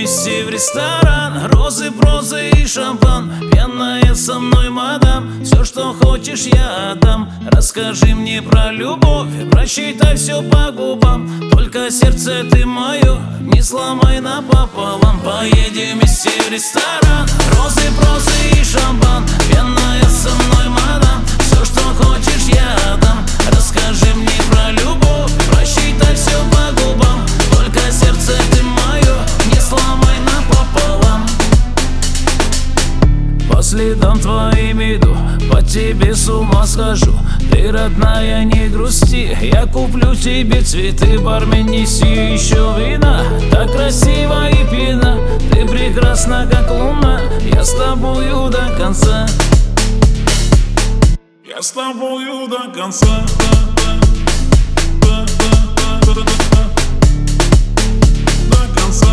вместе в ресторан. Розы, прозы и шампан. Пьяная со мной мадам. Все, что хочешь, я отдам. Расскажи мне про любовь, просчитай все по губам. Только сердце ты мое не сломай напополам. Поедем вместе в ресторан. Розы, прозы и шампан. Пьяная со мной мадам. Все, что хочешь, я отдам. Расскажи мне про любовь, просчитай все по губам. Только сердце ты мое не сломай напополам. По следам твоим иду, по тебе с ума схожу. Ты, родная, не грусти, я куплю тебе цветы. Бармен, неси еще вина, так красиво и пьяна. Ты прекрасна, как луна, я с тобою до конца. Я с тобою до конца. До конца.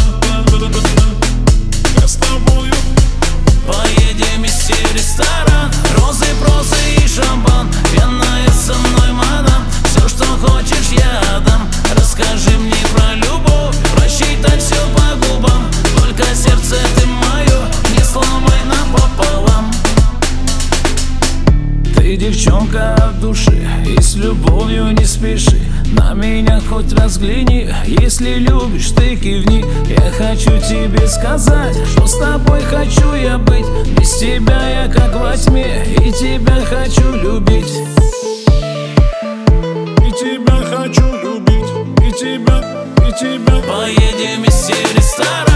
Я с тобою. Поедем вместе в ресторан. Розы, прозы и шампан. Пьяная со мной мадам. Все, что хочешь, я отдам. Расскажи мне про любовь, просчитай все по губам. Только сердце ты мое не сломай напополам. Ты девчонка от души, и с любовью не спеши. На меня хоть разгляни, если любишь, ты кивни. Я хочу тебе сказать, что с тобой хочу я быть. Без тебя я как во тьме, и тебя хочу любить. И тебя хочу любить, и тебя. Поедем вместе в ресторан.